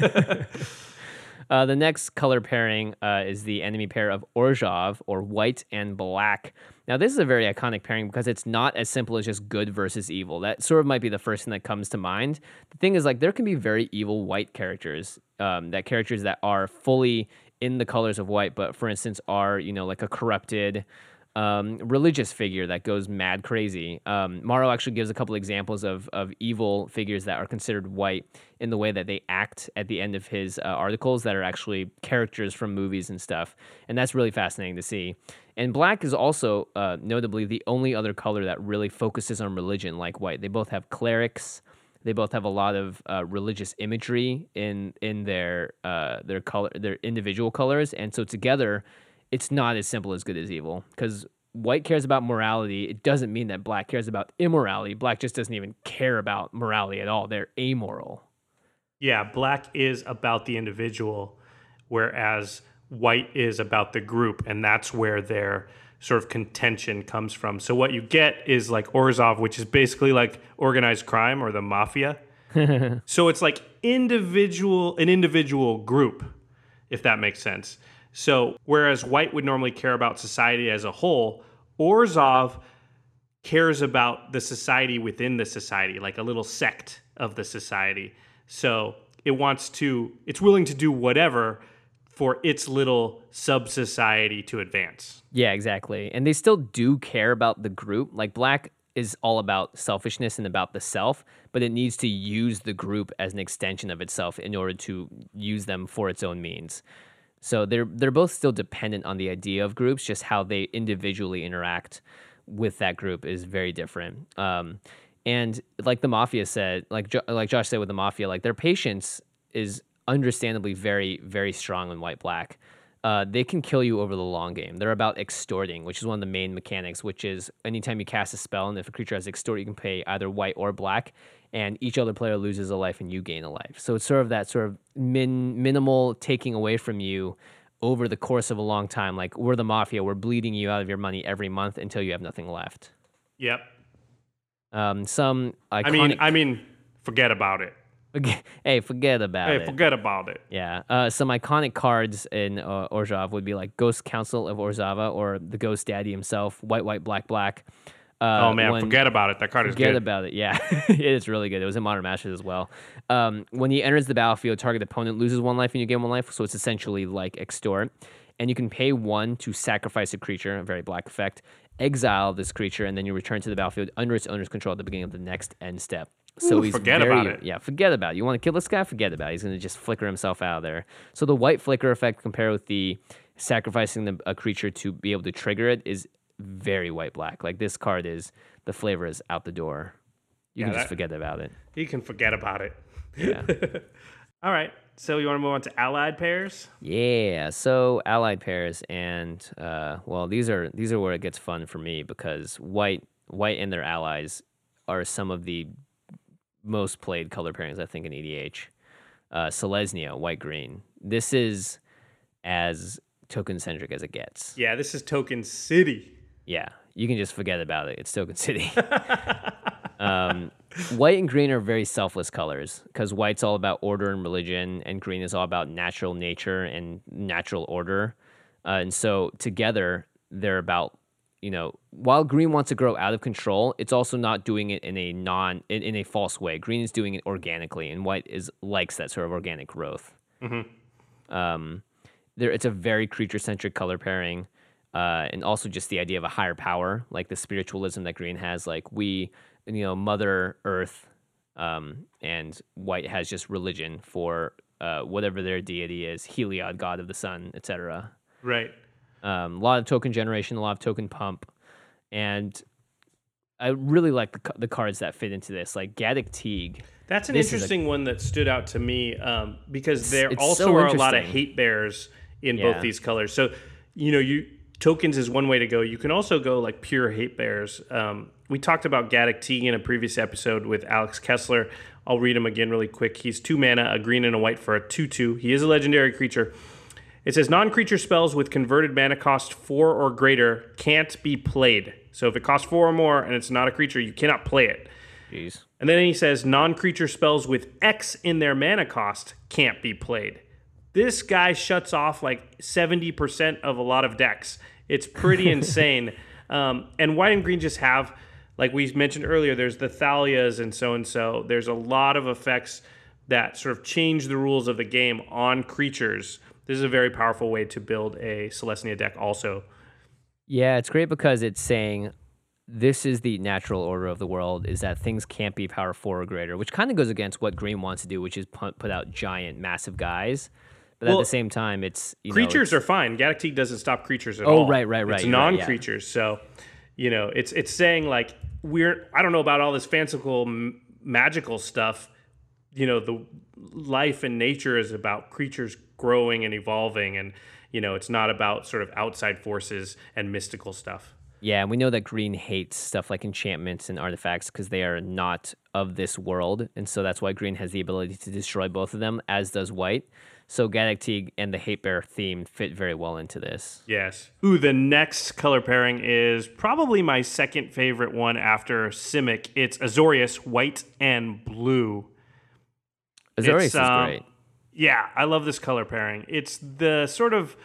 B: Uh, the next color pairing uh, is the enemy pair of Orzhov, or white and black. Now, this is a very iconic pairing because it's not as simple as just good versus evil. That sort of might be the first thing that comes to mind. The thing is, like, there can be very evil white characters, um, that characters that are fully in the colors of white, but for instance are, you know, like a corrupted um, religious figure that goes mad crazy. Um, Morrow actually gives a couple examples of of evil figures that are considered white in the way that they act at the end of his uh, articles that are actually characters from movies and stuff. And that's really fascinating to see. And black is also uh, notably the only other color that really focuses on religion like white. They both have clerics. They both have a lot of uh, religious imagery in in their uh, their color, their individual colors, and so together, it's not as simple as good as evil. Because white cares about morality, it doesn't mean that black cares about immorality. Black just doesn't even care about morality at all. They're amoral.
C: Yeah, black is about the individual, whereas white is about the group, and that's where their sort of contention comes from. So what you get is like Orzhov, which is basically like organized crime or the mafia. So it's like individual, an individual group, if that makes sense. So whereas white would normally care about society as a whole, Orzhov cares about the society within the society, like a little sect of the society. So it wants to, it's willing to do whatever for its little sub-society to advance.
B: Yeah, exactly. And they still do care about the group. Like black is all about selfishness and about the self, but it needs to use the group as an extension of itself in order to use them for its own means. So they're they're both still dependent on the idea of groups, just how they individually interact with that group is very different. Um, and like the Mafia said, like jo- like Josh said with the Mafia, like their patience is understandably very, very strong in white black. Uh, they can kill you over the long game. They're about extorting, which is one of the main mechanics, which is anytime you cast a spell and if a creature has extort, you can pay either white or black, and each other player loses a life and you gain a life. So it's sort of that sort of min- minimal taking away from you over the course of a long time. Like we're the Mafia, we're bleeding you out of your money every month until you have nothing left.
C: Yep.
B: Um, some iconic...
C: I mean, I mean, forget about it.
B: Hey, forget about
C: hey,
B: it.
C: Hey, forget about it.
B: Yeah. Uh, some iconic cards in uh, Orzhov would be like Ghost Council of Orzhova or the Ghost Daddy himself, white, white, black, black. Uh,
C: oh, man, when, forget about it. That card is good.
B: Forget about it, yeah. It is really good. It was in Modern Masters as well. Um, when he enters the battlefield, target opponent loses one life and you gain one life, so it's essentially like Extort. And you can pay one to sacrifice a creature, a very black effect, exile this creature, and then you return to the battlefield under its owner's control at the beginning of the next end step. So
C: Ooh,
B: he's
C: forget
B: very,
C: about it.
B: Yeah, forget about it. You want to kill this guy? Forget about it. He's going to just flicker himself out of there. So the white flicker effect compared with the sacrificing the, a creature to be able to trigger it is very white-black. Like this card is, the flavor is out the door. You
C: yeah,
B: can
C: that,
B: just forget about it.
C: You can forget about it.
B: Yeah.
C: All right. So you want to move on to allied pairs?
B: Yeah. So allied pairs, and uh, well, these are these are where it gets fun for me because white white and their allies are some of the most played color pairings, I think, in E D H. Uh, Selesnya, white-green. This is as token-centric as it gets.
C: Yeah, this is Token City.
B: Yeah, you can just forget about it. It's Token City. um, white and green are very selfless colors because white's all about order and religion, and green is all about natural nature and natural order. Uh, and so together, they're about, you know, while green wants to grow out of control, it's also not doing it in a non in, in a false way. Green is doing it organically, and white is likes that sort of organic growth. Mm-hmm. Um, there, it's a very creature centric color pairing, uh, and also just the idea of a higher power, like the spiritualism that green has. Like we, you know, Mother Earth, um, and white has just religion for uh, whatever their deity is, Heliod, god of the sun, et cetera.
C: Right.
B: Um, a lot of token generation, a lot of token pump, and I really like the, the cards that fit into this, like Gaddock Teague.
C: That's an
B: This is
C: interesting
B: a-
C: one that stood out to me um, because there
B: It's
C: also
B: so
C: are a lot of
B: interesting.
C: hate bears in
B: Yeah.
C: both these colors. So, you know, you tokens is one way to go. You can also go like pure hate bears. Um, we talked about Gaddock Teague in a previous episode with Alex Kessler. I'll read him again really quick. He's two mana, a green and a white for a two two. He is a legendary creature. It says non-creature spells with converted mana cost four or greater can't be played. So if it costs four or more and it's not a creature, you cannot play it.
B: Jeez.
C: And then he says non-creature spells with X in their mana cost can't be played. This guy shuts off like seventy percent of a lot of decks. It's pretty insane. Um, and white and green just have, like we mentioned earlier, there's the Thalias and so-and-so. There's a lot of effects that sort of change the rules of the game on creatures This is a very powerful way to build a Celestia deck also.
B: Yeah, it's great because it's saying this is the natural order of the world, is that things can't be power four or greater, which kind of goes against what Green wants to do, which is put, put out giant, massive guys. But well, at the same time, it's, you
C: creatures
B: know,
C: are fine. Gaddock doesn't stop creatures at
B: oh,
C: all.
B: Oh, right, right, right.
C: It's non-creatures. Right, yeah. So, you know, it's it's saying like we're, I don't know about all this fanciful m- magical stuff. You know, the life and nature is about creatures growing and evolving, and you know, it's not about sort of outside forces and mystical stuff.
B: Yeah, and we know that Green hates stuff like enchantments and artifacts because they are not of this world, and so that's why Green has the ability to destroy both of them, as does White. So Gaddock Teeg and the Hate Bear theme fit very well into this.
C: Yes. Ooh, the next color pairing is probably my second favorite one after Simic. It's Azorius, white and blue.
B: Azorius it's, is um, great.
C: Yeah, I love this color pairing. It's the sort of,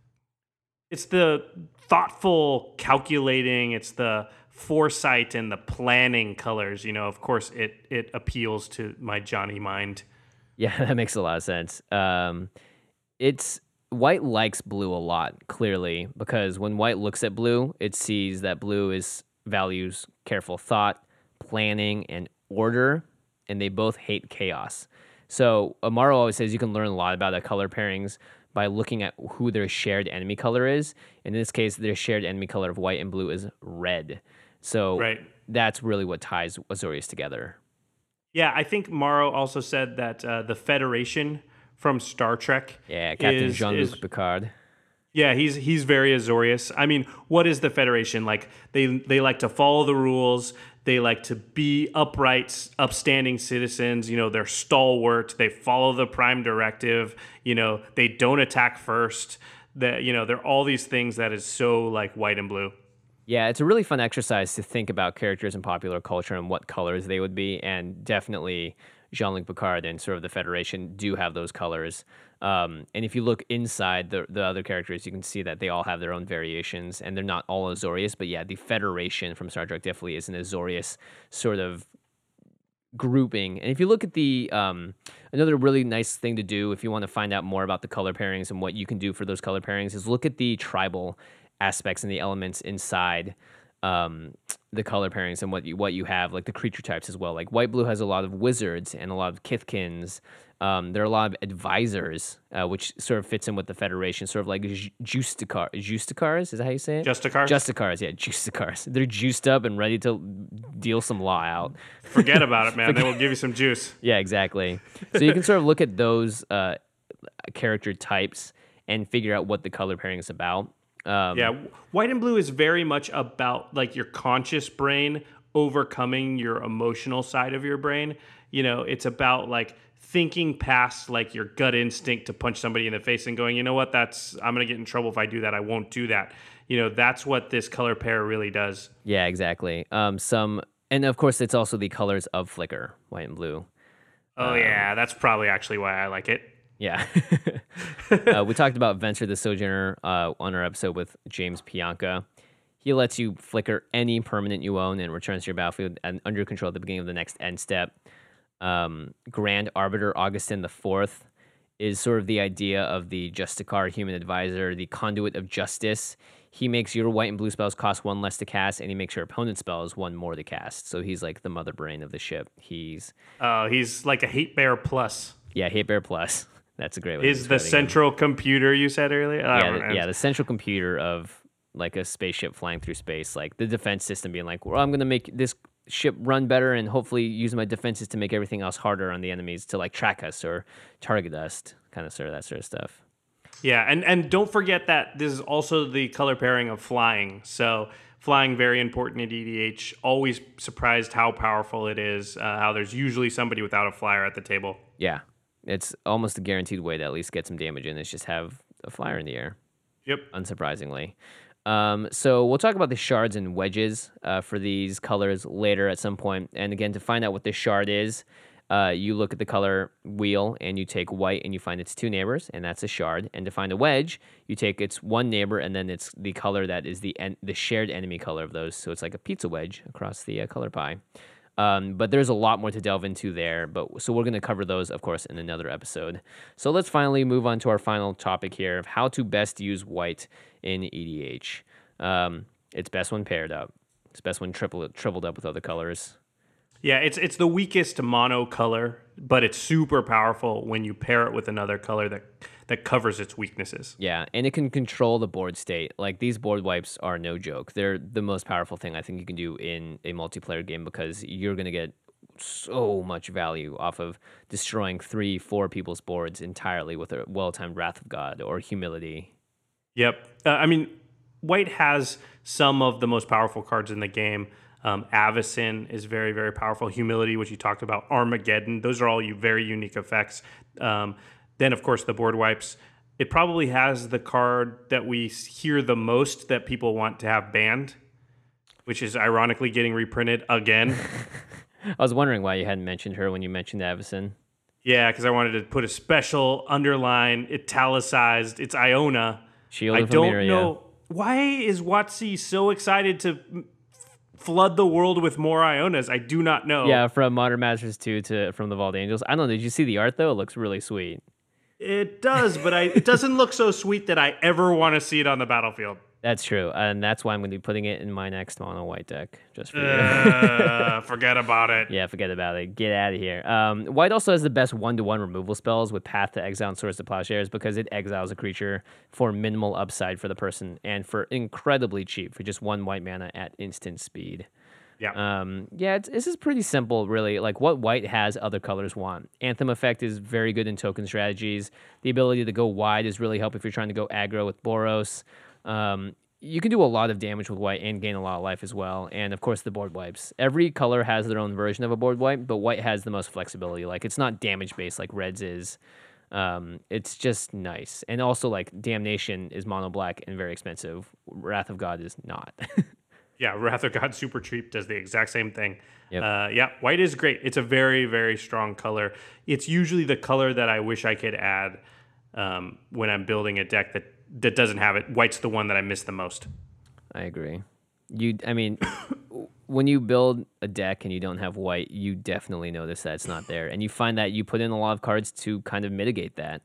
C: it's the thoughtful, calculating, it's the foresight and the planning colors. You know, of course, it it appeals to my Johnny mind.
B: Yeah, that makes a lot of sense. Um, it's White likes blue a lot, clearly, because when White looks at blue, it sees that blue is values careful thought, planning, and order, and they both hate chaos. So Amaro always says you can learn a lot about the color pairings by looking at who their shared enemy color is. In this case, their shared enemy color of white and blue is red. So
C: right.
B: That's really what ties Azorius together.
C: Yeah, I think Morrow also said that uh, the Federation from Star Trek.
B: Yeah, Captain Jean-Luc Picard.
C: Yeah, he's he's very Azorius. I mean, what is the Federation? Like they they like to follow the rules. They like to be upright, upstanding citizens. You know, they're stalwart. They follow the Prime Directive. You know, they don't attack first. That you know, they're all these things that is so like white and blue.
B: Yeah, it's a really fun exercise to think about characters in popular culture and what colors they would be, and definitely Jean-Luc Picard and sort of the Federation do have those colors. Um, and if you look inside the the other characters, you can see that they all have their own variations, and they're not all Azorius. But yeah, the Federation from Star Trek definitely is an Azorius sort of grouping. And if you look at the um, another really nice thing to do if you want to find out more about the color pairings and what you can do for those color pairings is look at the tribal aspects and the elements inside um, the color pairings and what you what you have, like the creature types as well. Like white blue has a lot of wizards and a lot of Kithkins. Um, there are a lot of advisors, uh, which sort of fits in with the Federation, sort of like ju- Justicar- Justicars. Is that how you say it?
C: Justicars?
B: Justicars, yeah, Justicars. They're juiced up and ready to deal some law out.
C: Forget about it, man. They will give you some juice.
B: Yeah, exactly. So you can sort of look at those uh, character types and figure out what the color pairing is about. Um,
C: yeah, white and blue is very much about like your conscious brain overcoming your emotional side of your brain. You know, it's about like thinking past like your gut instinct to punch somebody in the face and going, you know what, that's I'm gonna get in trouble if I do that. I won't do that. You know, that's what this color pair really does.
B: Yeah, exactly. Um, some and of course it's also the colors of Flicker, white and blue.
C: Oh um, yeah, that's probably actually why I like it.
B: Yeah. uh, we talked about Venture the Sojourner uh, on our episode with James Pianka. He lets you flicker any permanent you own and returns to your battlefield and under control at the beginning of the next end step. Um, Grand Arbiter Augustin the Fourth is sort of the idea of the Justicar human advisor, the conduit of justice. He makes your white and blue spells cost one less to cast, and he makes your opponent's spells one more to cast. So he's like the mother brain of the ship. He's
C: uh, he's like a Hate Bear plus.
B: Yeah, Hate Bear plus. That's a great way.
C: Is the central him. computer you said earlier?
B: Yeah, the, yeah, the central computer of like a spaceship flying through space, like the defense system being like, well, I'm going to make this ship run better and hopefully use my defenses to make everything else harder on the enemies to like track us or target us, kind of sort of that sort of stuff.
C: Yeah, and, and don't forget that this is also the color pairing of flying. So flying, very important in E D H. Always surprised how powerful it is, uh, how there's usually somebody without a flyer at the table.
B: Yeah. It's almost a guaranteed way to at least get some damage in is just have a flyer in the air.
C: Yep.
B: Unsurprisingly. Um, so we'll talk about the shards and wedges uh, for these colors later at some point. And again, to find out what this shard is, uh, you look at the color wheel and you take white and you find its two neighbors, and that's a shard. And to find a wedge, you take its one neighbor and then it's the color that is the en- the shared enemy color of those. So it's like a pizza wedge across the uh, color pie. Um, but there's a lot more to delve into there. But so we're going to cover those, of course, in another episode. So let's finally move on to our final topic here of how to best use white in E D H. Um, it's best when paired up. It's best when triple tripled up with other colors.
C: Yeah, it's it's the weakest mono color, but it's super powerful when you pair it with another color that that covers its weaknesses.
B: Yeah, and it can control the board state. Like, these board wipes are no joke. They're the most powerful thing I think you can do in a multiplayer game because you're going to get so much value off of destroying three, four people's boards entirely with a well-timed Wrath of God or Humility.
C: Yep. Uh, I mean, white has some of the most powerful cards in the game. Um, Avacyn is very, very powerful. Humility, which you talked about. Armageddon. Those are all you very unique effects. Um, then, of course, the board wipes. It probably has the card that we hear the most that people want to have banned, which is ironically getting reprinted again.
B: I was wondering why you hadn't mentioned her when you mentioned Avacyn.
C: Yeah, because I wanted to put a special underline, italicized. It's Iona.
B: Shield
C: I
B: of
C: don't
B: Emeria.
C: know. Why is WotC so excited to flood the world with more Ionas? I do not know.
B: Yeah, from Modern Masters two to from the Vault Angels. I don't know. Did you see the art, though? It looks really sweet.
C: It does, but I, it doesn't look so sweet that I ever want to see it on the battlefield.
B: That's true, and that's why I'm going to be putting it in my next mono white deck, just for you.
C: Uh, forget about it.
B: Yeah, forget about it. Get out of here. Um, white also has the best one-to-one removal spells with Path to Exile and Swords to Plowshares because it exiles a creature for minimal upside for the person and for incredibly cheap for just one white mana at instant speed.
C: Yeah.
B: Um, yeah, it's, this is pretty simple, really. Like, what white has, other colors want. Anthem effect is very good in token strategies. The ability to go wide is really helpful if you're trying to go aggro with Boros. Um, you can do a lot of damage with white and gain a lot of life as well. And, of course, the board wipes. Every color has their own version of a board wipe, but white has the most flexibility. Like, it's not damage-based like red's is. Um, it's just nice. And also, like, Damnation is mono black and very expensive. Wrath of God is not.
C: Yeah, Wrath of God Super Cheap does the exact same thing.
B: Yep.
C: Uh, yeah, white is great. It's a very, very strong color. It's usually the color that I wish I could add um, when I'm building a deck that, that doesn't have it. White's the one that I miss the most.
B: I agree. You, I mean, when you build a deck and you don't have white, you definitely notice that it's not there. And you find that you put in a lot of cards to kind of mitigate that.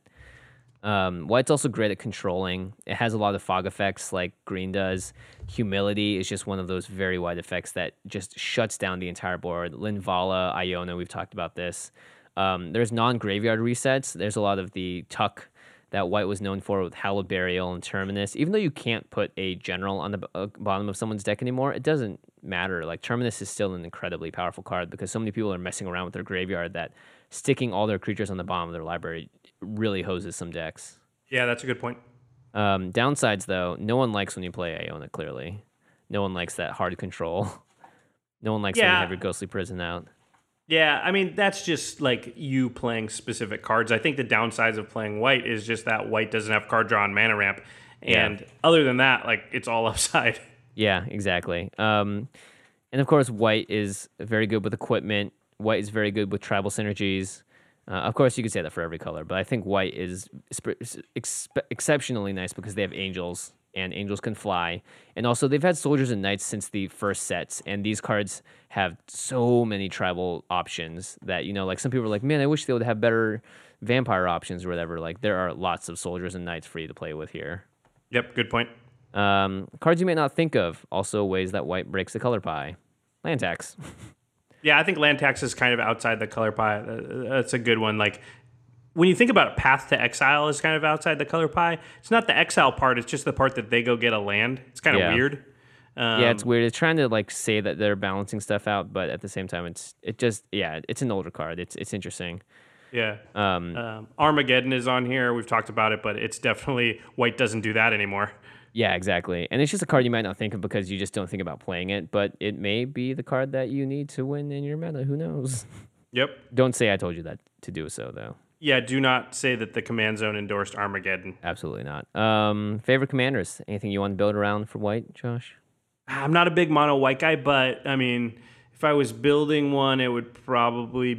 B: Um, white's also great at controlling. It has a lot of fog effects like green does. Humility is just one of those very wide effects that just shuts down the entire board. Linvala, Iona, we've talked about this. Um, there's non-graveyard resets. There's a lot of the tuck that white was known for with Hallowed Burial and Terminus. Even though you can't put a general on the b- uh, bottom of someone's deck anymore, it doesn't matter. Like, Terminus is still an incredibly powerful card because so many people are messing around with their graveyard that sticking all their creatures on the bottom of their library really hoses some decks.
C: Yeah, that's a good point.
B: Um, downsides, though, no one likes when you play Iona, clearly. No one likes that hard control. No one likes when you
C: Yeah.
B: have your Ghostly Prison out.
C: Yeah, I mean, that's just like you playing specific cards. I think the downsides of playing white is just that white doesn't have card draw and mana ramp. And
B: Yeah.
C: other than that, like, it's all upside.
B: Yeah, exactly. Um, and of course, white is very good with equipment. White is very good with tribal synergies. Uh, of course, you could say that for every color, but I think white is sp- ex- exceptionally nice because they have angels, and angels can fly. And also, they've had soldiers and knights since the first sets, and these cards have so many tribal options that, you know, like, some people are like, man, I wish they would have better vampire options or whatever. Like, there are lots of soldiers and knights for you to play with here.
C: Yep, good point.
B: Um, cards you may not think of, also ways that white breaks the color pie. Land tax.
C: Yeah, I think land tax is kind of outside the color pie. Uh, That's a good one. Like, when you think about it, Path to Exile is kind of outside the color pie. It's not the exile part. It's just the part that they go get a land. It's kind of
B: Yeah.
C: weird. Um,
B: Yeah, it's weird. It's trying to, like, say that they're balancing stuff out, but at the same time, it's it just yeah, it's an older card. It's it's interesting.
C: Yeah.
B: Um,
C: Um, Armageddon is on here. We've talked about it, but it's definitely white doesn't do that anymore.
B: yeah, exactly. And it's just a card you might not think of because you just don't think about playing it, but it may be the card that you need to win in your meta. Who knows?
C: Yep.
B: Don't say I told you that to do so, though.
C: Yeah, do not say that the command zone endorsed Armageddon.
B: Absolutely not. Um, favorite commanders? Anything you want to build around for white, Josh?
C: I'm not a big mono white guy, but I mean, if I was building one, it would probably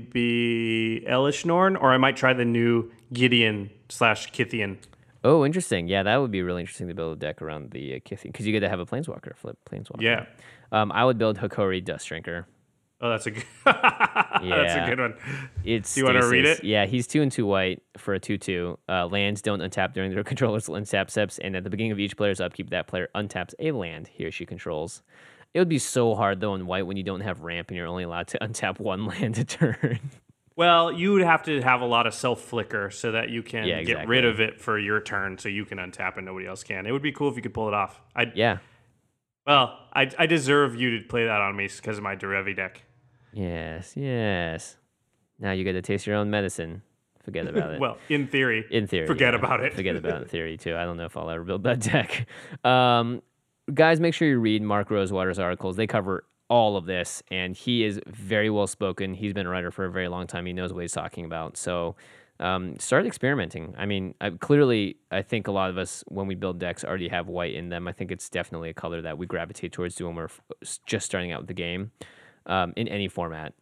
C: be Elishnorn, or I might try the new Gideon slash Kithian.
B: Oh, interesting. Yeah, that would be really interesting to build a deck around the uh, Kithian because you get to have a Planeswalker, flip Planeswalker.
C: Yeah.
B: Um, I would build Hokori Dustdrinker.
C: Oh, that's a good. yeah. That's a good one.
B: It's
C: Do you want to read it?
B: Yeah, he's two and two white for a two two. Uh, lands don't untap during their controller's untap steps, and at the beginning of each player's upkeep, that player untaps a land he or she controls. It would be so hard though in white when you don't have ramp and you're only allowed to untap one land a turn.
C: Well, you would have to have a lot of self flicker so that you can
B: Yeah, exactly.
C: get rid of it for your turn, so you can untap and nobody else can. It would be cool if you could pull it off. I
B: Yeah.
C: Well, I I deserve you to play that on me because of my Derevi deck.
B: Yes, yes. Now you get to taste your own medicine. Forget about it.
C: Well, in theory.
B: In theory.
C: Forget
B: yeah.
C: about it.
B: Forget about it in theory, too. I don't know if I'll ever build that deck. Um, guys, make sure you read Mark Rosewater's articles. They cover all of this, and he is very well spoken. He's been a writer for a very long time. He knows what he's talking about. So um, start experimenting. I mean, I, clearly, I think a lot of us, when we build decks, already have white in them. I think it's definitely a color that we gravitate towards when we're just starting out with the game um, in any format.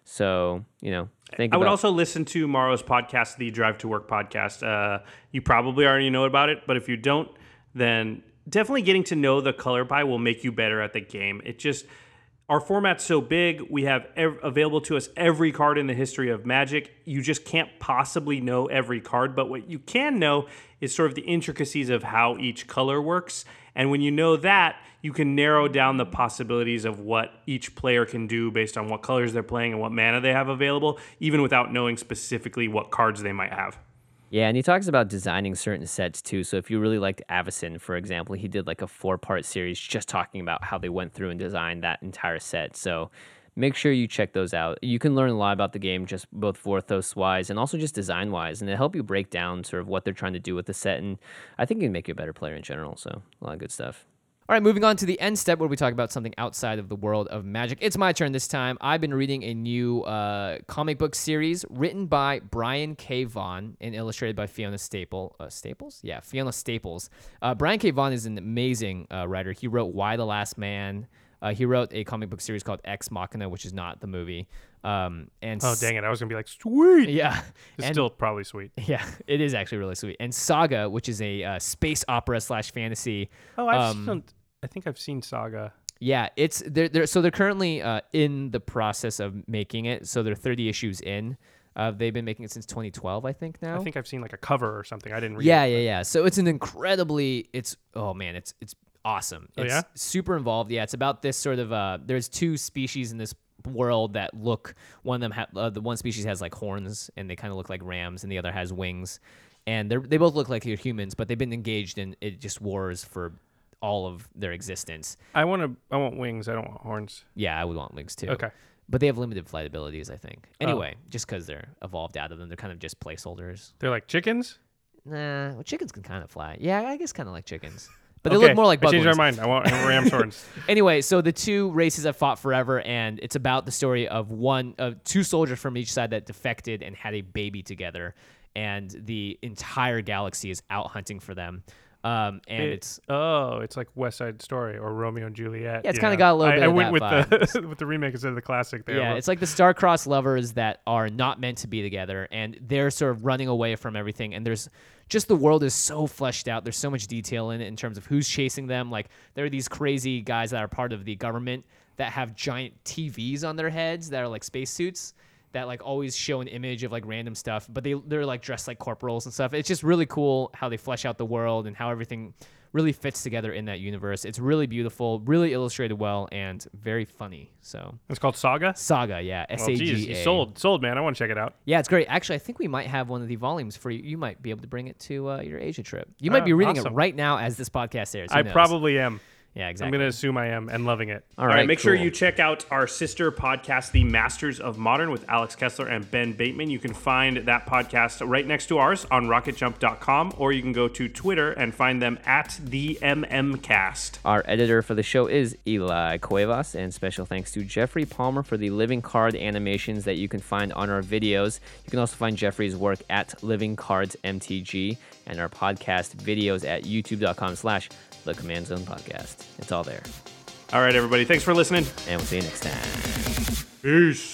B: So, you know, think
C: I
B: about...
C: would also listen to Maro's podcast, the Drive to Work podcast. Uh, you probably already know about it, but if you don't, then definitely getting to know the color pie will make you better at the game. It just... Our format's so big, we have ev- available to us every card in the history of Magic. You just can't possibly know every card, but what you can know is sort of the intricacies of how each color works. And when you know that, you can narrow down the possibilities of what each player can do based on what colors they're playing and what mana they have available, even without knowing specifically what cards they might have.
B: Yeah, and he talks about designing certain sets too. So if you really liked Avacyn, for example, he did like a four-part series just talking about how they went through and designed that entire set. So make sure you check those out. You can learn a lot about the game, just both Vorthos-wise and also just design-wise, and it'll help you break down sort of what they're trying to do with the set. And I think it can make you a better player in general. So a lot of good stuff.
D: All right, moving on to the end step where we talk about something outside of the world of Magic. It's my turn this time. I've been reading a new uh, comic book series written by Brian K. Vaughan and illustrated by Fiona Staple. Uh, Staples? Yeah, Fiona Staples. Uh, Brian K. Vaughan is an amazing uh, writer. He wrote Y the Last Man. Uh, he wrote a comic book series called Ex Machina, which is not the movie. Um, and
C: Oh, dang it. I was going to be like, sweet.
D: Yeah.
C: It's
D: and,
C: still probably sweet.
D: Yeah, it is actually really sweet. And Saga, which is a uh, space opera slash fantasy.
C: Oh, I've
D: um,
C: seen, I think I've seen Saga.
D: Yeah, it's they're, they're so they're currently uh, in the process of making it. So they're thirty issues in. Uh, they've been making it since twenty twelve, I think now.
C: I think I've seen like a cover or something. I didn't read
D: Yeah,
C: it.
D: yeah, yeah. So it's an incredibly, it's, oh man, it's it's awesome.
C: Oh,
D: It's
C: yeah?
D: super involved. Yeah, it's about this sort of, uh, there's two species in this world that look, one of them, ha- uh, the one species has like horns and they kind of look like rams and the other has wings. And they they both look like they're humans, but they've been engaged in it just wars for all of their existence.
C: I want to. I want wings. I don't want horns.
D: Yeah, I would want wings too.
C: Okay.
D: But they have limited flight abilities, I think. Anyway, oh. just because they're evolved out of them, they're kind of just placeholders.
C: They're like chickens?
D: Nah, well, chickens can kind of fly. Yeah, I guess kind of like chickens. But they
C: okay.
D: look more like bug
C: I changed
D: wings.
C: my mind. I want ram's horns.
D: Anyway, so the two races have fought forever, and it's about the story of one of two soldiers from each side that defected and had a baby together, and the entire galaxy is out hunting for them. Um, and
C: it,
D: it's
C: oh, it's like West Side Story or Romeo and Juliet.
D: Yeah, it's
C: yeah.
D: kind of got a little
C: I,
D: bit
C: I
D: of
C: went
D: that
C: with
D: vibe.
C: the with the remake instead of the classic. There.
D: Yeah, it's like the star-crossed lovers that are not meant to be together, and they're sort of running away from everything. And there's just the world is so fleshed out. There's so much detail in it in terms of who's chasing them. Like there are these crazy guys that are part of the government that have giant T Vs on their heads that are like spacesuits that like always show an image of like random stuff, but they they're like dressed like corporals and stuff. It's just really cool how they flesh out the world and how everything really fits together in that universe. It's really beautiful, really illustrated well, and very funny. So
C: it's called Saga.
D: Saga, yeah, S A G A.
C: Well, geez, you sold, sold, man. I want to check it out.
D: Yeah, it's great. Actually, I think we might have one of the volumes for you. You might be able to bring it to uh, your Asia trip. You might
C: Oh,
D: be reading
C: awesome.
D: it right now as this podcast airs. Who
C: I
D: knows?
C: probably am.
D: Yeah, exactly.
C: I'm going to assume I am and loving it.
B: All right,
C: Make
B: cool.
C: sure you check out our sister podcast, The Masters of Modern, with Alex Kessler and Ben Bateman. You can find that podcast right next to ours on rocket jump dot com, or you can go to Twitter and find them at the M M Cast.
B: Our editor for the show is Eli Cuevas, and special thanks to Jeffrey Palmer for the living card animations that you can find on our videos. You can also find Jeffrey's work at Living Cards M T G and our podcast videos at youtube dot com slash the Command Zone Podcast. It's all there.
C: All right, everybody. Thanks for listening.
B: And we'll see you next time.
C: Peace.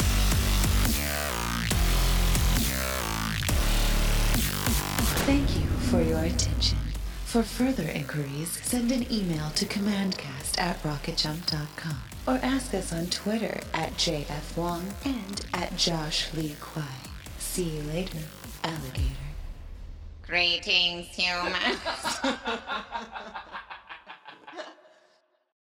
A: Thank you for your attention. For further inquiries, send an email to commandcast at rocket jump dot com. or ask us on Twitter at J F Wong and at Josh Lee Kwai. See you later, alligator.
E: Greetings, humans.